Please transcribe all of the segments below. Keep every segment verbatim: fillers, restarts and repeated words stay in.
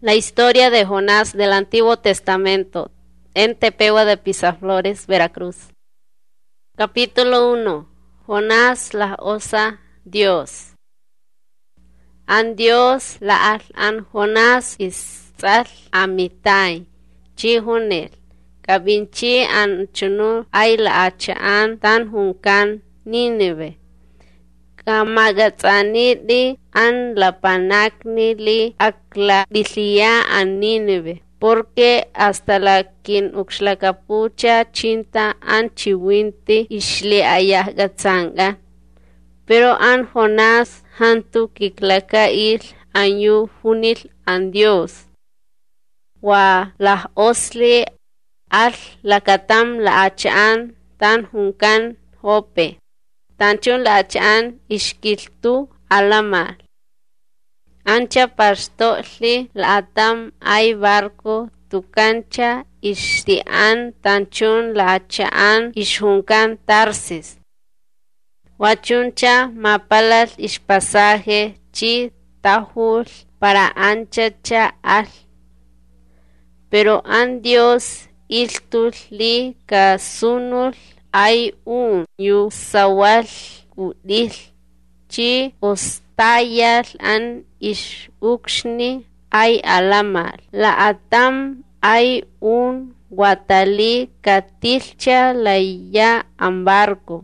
La historia de Jonás del Antiguo Testamento, en Tepehua de Pisaflores, Veracruz. Capítulo uno. Jonás la osa Dios. An Dios la al an Jonás isal amitai, chihunel, kabinchi an chunu ay la achaan tan hunkan Nínive. Kamagatsani li an lapanakni li akla dilia an Nínive, porque hasta la kin uxlacapucha chinta an chiwinti ishli ayahgatsanga. Pero an Jonás hantu kiklaka il an yu hunil an Dios. Wa la osli al lakatam la achaan tan hunkan hope. Tanchun la achaan ishkiltu alamal. Ancha pastoli la atam ay barco tukancha ishtian tanchun la achaan ishunkan Tarsis. Wachuncha mapalal ishpasaje chi tahul para ancha cha al. Pero an Dios iltul li kasunul ay un yu sawal udil chi ostayal an ish ukshni ay alamal la atam ay un guatali katilcha la ya ambarco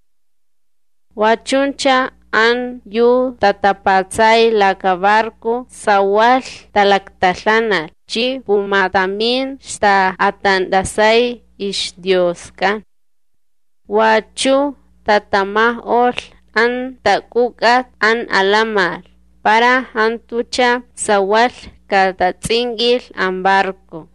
wachuncha an yu tatapatsay la kabarco sawal talaktalanal chi pumatamin sta atandasay ish Dios kan. Wachu tatamah ol an takukat an alamal para hantucha sawal katatzingil an barco.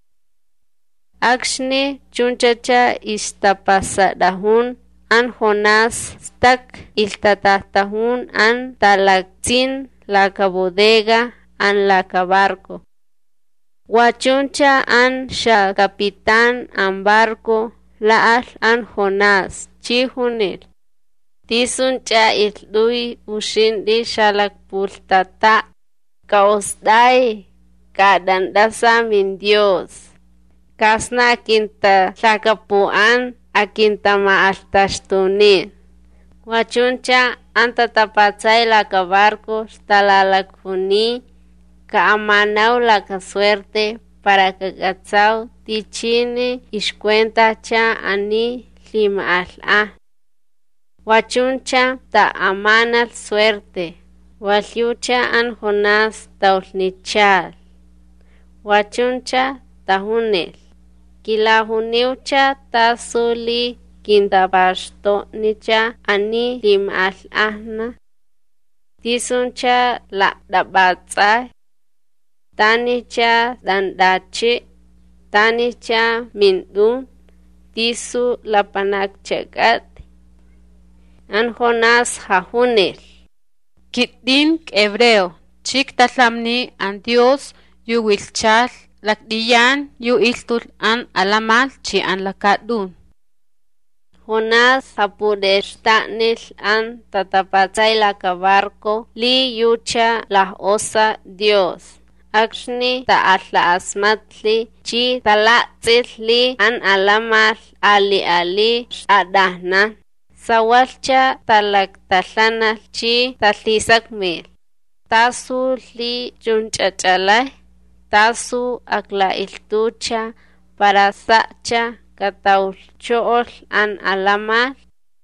Akshni chunchacha istapasadahun an Jonás stak iltatahtahun an talaktzin la kabodega an la kabarco. Wachuncha an sha kapitan an barco la al an Jonás chihunil. Tisun cha ilui ushin di shalak pultata kaosdai kadandasa min Dios. Kasna kinta lakapuan akinta maaltashtuni. Wachuncha anta tapatsay la kabarco talalakuni kaamanaw la suerte para kagatsau tichini ishkuenta cha ani lima al-a. Wachuncha ta amanal suerte. Walyucha an Jonás taulnichal. Wachuncha ta hunel. Kilahuniucha ta suli kintapasto nicha ani lima al-ahna. Tisuncha la dabatsay. Tanicha dandachi. Tanicha mindun tisu lapanakchagat an Jonás hahunel. Kitdin hebreo chik taslamni an Dios yu wilchal lakdiyan yu iltul an alamal chi an lakadun. Jonás hapudeshtanil an tatapatsay la kabarco li yucha la osa Dios. Akshni ta'ala asmatli chi talatzil li an alamal ali ali adahna. Sawalcha talaktalanal chi talisakmil. Tasu li chunchachalay. Tasu akla iltucha para sacha kataulchool an alamal.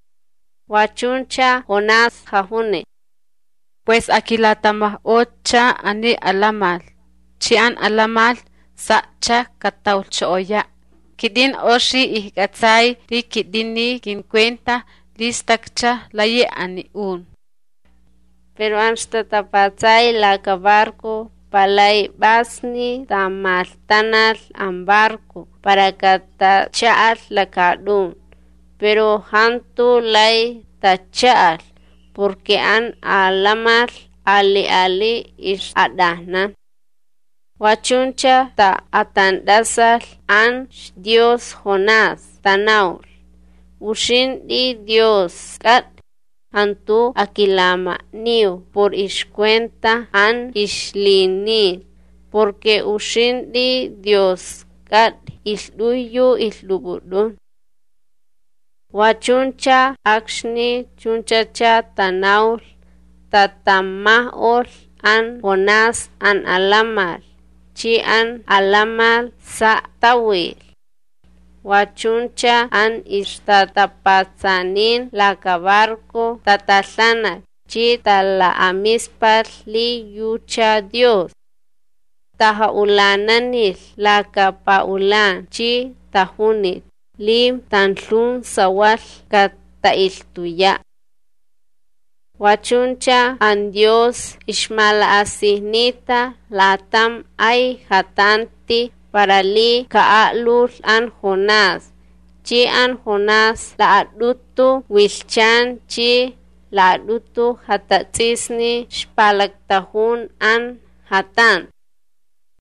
Wachuncha Jonás hahune. Pues akilatamah ocha ani alamal. Chian alamal sacha kataulchoya. Kidin oshi ihkatsay li kidini kinkwenta listakcha laye ani un. Pero ansta tapatsay la kabarco palay basni tamaltanal an barco para katachaal la kadun. Pero hantu lay tachaal porque an alamal ali ali ish adahna. Wachuncha ta atandasal an Dios Jonás tanaul. Ushin di Dios kat antu akilama niu por ishkuenta an ishlini porque ushindi Dios kat isluyu islubudun. Wachuncha akshni chunchacha tanaul tatamahol an Jonás an alamal, chi an alamal sa tawil. Wachuncha an istatapatsanin la cabarco tatasana, chi tala amispal li yucha Dios. Tahaulananil la kapaulan chi tahunit, lim tanlun sawal katailtuya. Wachuncha an Dios ishmala asihnita latam ay hatanti para li kaalul an Jonás, chi an Jonás la adutu wilchan chi la adutu hatatsisni shpalaktahun an hatan.